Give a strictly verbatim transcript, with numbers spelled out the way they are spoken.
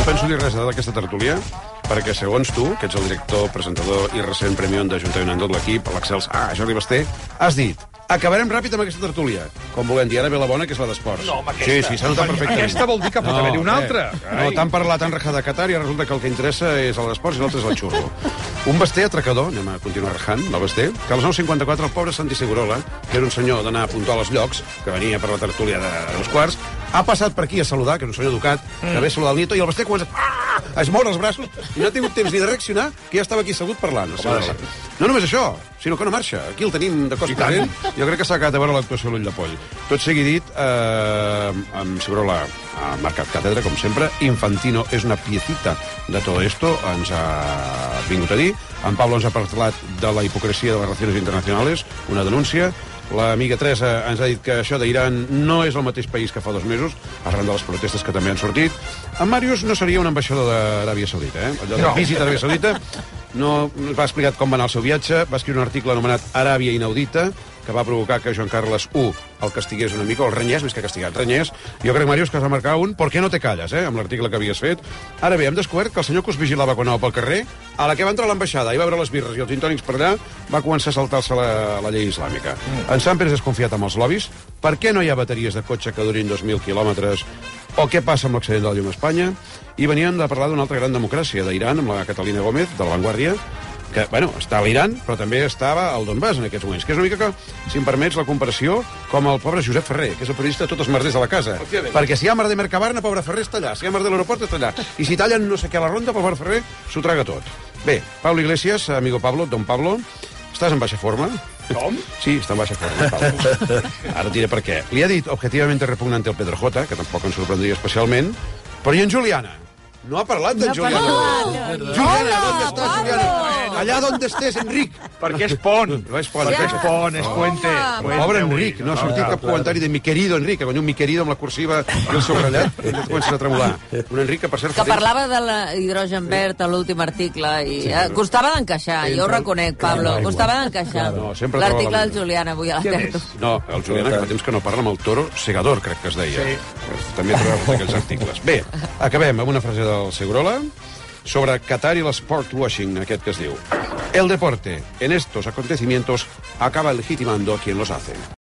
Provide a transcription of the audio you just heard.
no penso dir res d'aquesta tertúlia, perquè segons tu, que ets el director, presentador i recent premión d'Ajuntament en tot l'equip, l'Excels A, Jordi Basté, has dit: acabarem ràpid amb aquesta tertúlia. Com volem dir, ara ve la bona, que és la d'esports. No, amb aquesta. Sí, sí, s'ha notat perfectament. Aquesta vol dir que pot haver-hi una altra. Eh, no, t'han parlat, t'han rajat de Qatar i resulta que el que interessa és el d'esports i l'altre és el xurro. Un Basté atracador, anem a continuar rajant, el Basté, que als nou cinquanta-quatre el pobre Santi Segurola, que era un senyor d'anar a puntuar als llocs, que venia per la tertúlia de dos quarts, ha passat per aquí a saludar, que és un senyor educat, que ve a saludar el Nito, i el Basté comença ah! a esmoure els braços, i no ha tingut temps ni de reaccionar, que ja estava aquí assegut parlant. No només això, sinó que no marxa. Aquí el tenim de cos present. Jo crec que s'ha acabat de veure l'actuació de l'Ull de Poll. Tot sigui dit, eh, amb Segurola ha marcat càtedra, com sempre. Infantino és una piecita de todo esto, ens ha vingut a dir. En Pablo ens ha parlat de la hipocresia de les relacions internacionals, una denúncia. L'amiga Teresa ens ha dit que això d'Iran no és el mateix país que fa dos mesos, arran de les protestes que també han sortit. En Màrius no seria un ambaixador d'Aràbia Saudita, eh? Allò de no. Visita d'Aràbia Saudita. No va explicar com va anar el seu viatge, va escriure un article anomenat Aràbia Inaudita, que va provocar que Joan Carles I el castigués una mica, o el renyés, més que castigat, renyés. Jo crec, Màrius, que has de marcar un «Per què no te calles?», eh?, amb l'article que havies fet. Ara bé, hem descobert que el senyor que us vigilava quan anava pel carrer, a la que va entrar a l'ambaixada i va veure les birres i els gintònics per allà, va començar a saltar-se la, la llei islàmica. Mm. En Samper és desconfiat amb els lobbies. Per què no hi ha bateries de cotxe que durin dos mil quilòmetres? O què passa amb l'accident del llum a Espanya? I venien de parlar d'una altra gran democràcia, d'Iran, amb la Catalina Gómez, de la Vanguardia, que, bueno, està a l'Iran, però també estava al Donbass en aquests moments, que és una mica que, si em permets la comparació, com el pobre Josep Ferrer, que és el periodista de tots els merders de la casa. Perquè si hi ha merder Mercabarna, pobre Ferrer està allà. Si hi ha merder a l'aeroport, està allà. I si tallen no sé què a la ronda, pobre Ferrer s'ho traga tot. Bé, Pablo Iglesias, amigo Pablo, don Pablo, estàs en baixa forma? Com? Sí, està en baixa forma, Pablo. Ara et diré per què. Li ha dit objetivamente repugnante el Pedro J, que tampoc ens sorprendria especialment, però i en Juliana? No ha parlat d'en no Juliana. Parlat. Juliana, ¿dónde estás, Juliana? Allà on estés, Enric. Perquè és pont. No és pont. Perquè és pont, és puente. Pobre Enric, no ha sortit cap comentari de mi querido Enric, que guanya un mi querido amb la cursiva i el subratllat, i et comencen a tremolar. Un Enric que, per cert... Que parlava de l'hidrogen verd a l'últim article i eh, costava d'encaixar, jo ho reconec, Pablo, costava d'encaixar. L'article del Julián avui a la terra. No, el Julián, que fa temps que no parla amb el toro segador, crec que es deia. També trobava aquells articles. Bé, acabem amb una frase del Segurola sobre Qatar y el sport washing, aquest que es diu: el deporte en estos acontecimientos acaba legitimando a quien los hace.